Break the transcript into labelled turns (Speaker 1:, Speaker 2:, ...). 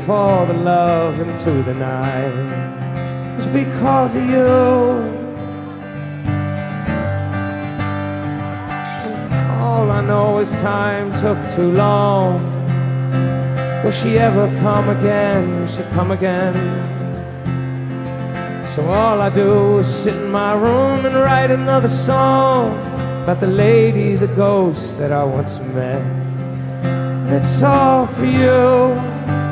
Speaker 1: for the love into the night. It's because of you. All I know is time took too long. Will she ever come again? Will she come again? So all I do is sit in my room and write another song about the lady, the ghost that I once met. And it's all for you.